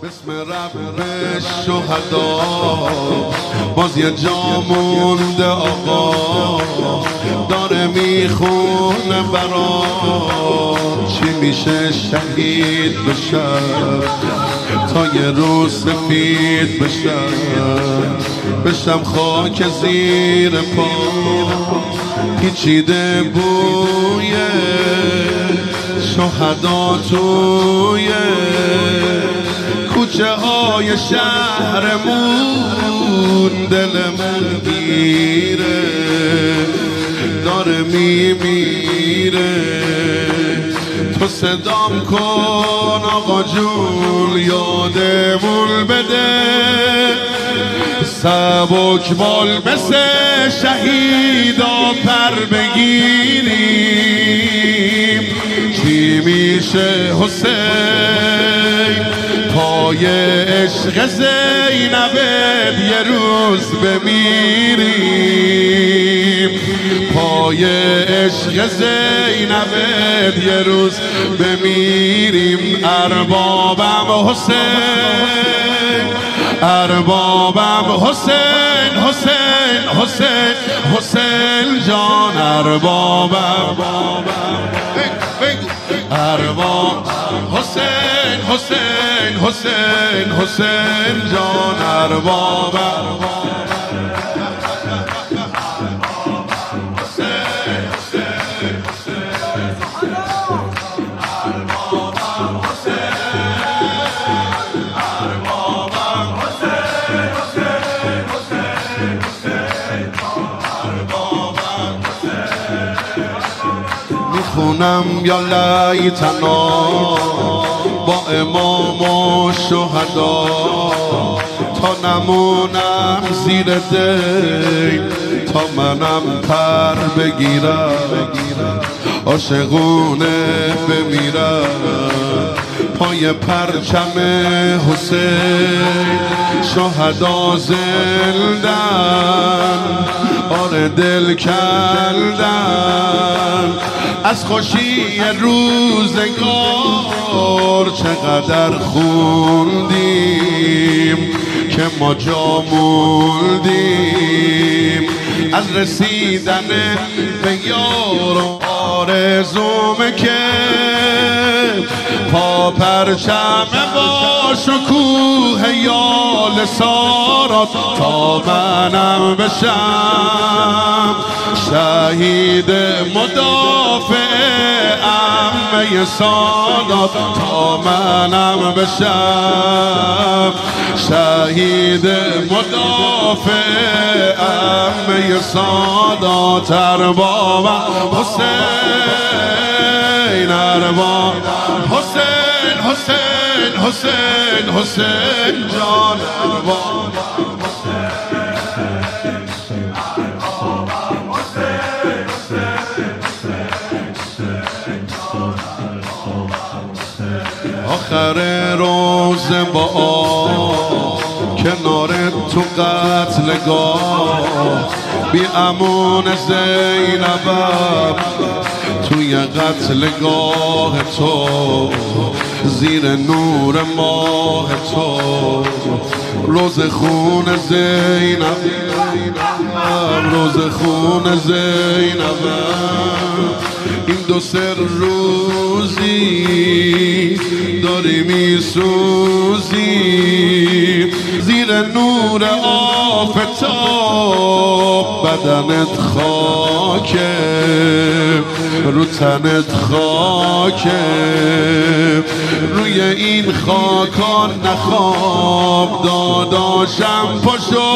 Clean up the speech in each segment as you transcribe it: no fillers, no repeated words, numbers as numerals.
بسم رب شهدا باز یه جا مونده آقا داره میخونه برات چی میشه شهید بشم تا یه روز سفید بشم خاک زیر پا پیچیده بوی شهدا توی کوچه های شهرمون دل من گیره داره میمیره تو صدام کن آقا جون یادمون بده سبک بال مثل شهیدا پر بگیریم چی میشه حسین پای عشق زینبت یه روز بمیریم پای عشق زینبت یه روز بمیریم اربابم حسین اربابم حسین حسین حسین حسین جان اربابم ارباب حسین حسین حسین حسین جان اربابم خونم یا لیتنا با امام و شهدا تا نمونم زیر دین تا منم پر بگیرم عاشقونه بمیرم پای پرچم حسین شهدا زندن آره دل کندن از خوشی روزگار چقدر خوندیم که ما جا موندیم از رسیدن به یار و آرزومه که پا پرچم با شکوه یال سارات تا منم بشم شهید مدافع عمه سادات تا منم بشم شهید مدافع عمه سادات اربابم حسین ارباب حسین حسین حسین حسین جان ارباب آخر روز با کنار تو قتلگاه بی امان زینبم توی قتلگاه تو زیر نور ماه تو روز خون زینب روز خون زینبم این دو سر روزی داری میسوزی زیر نور آفتاب بدنت خاکه رو تنت خاکه روی این خاکان نخواب داداشم پاشو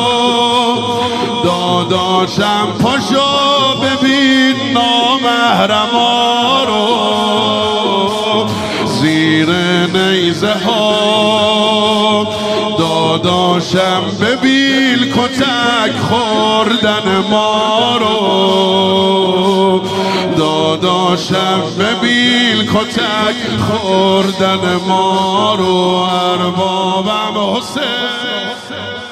داداشم پاشو ببین نامحرما رو زیر نیزه ها داداشم ببین کتک خوردن ما رو داداشم ببین کتک خوردن ما رو اربابم حسین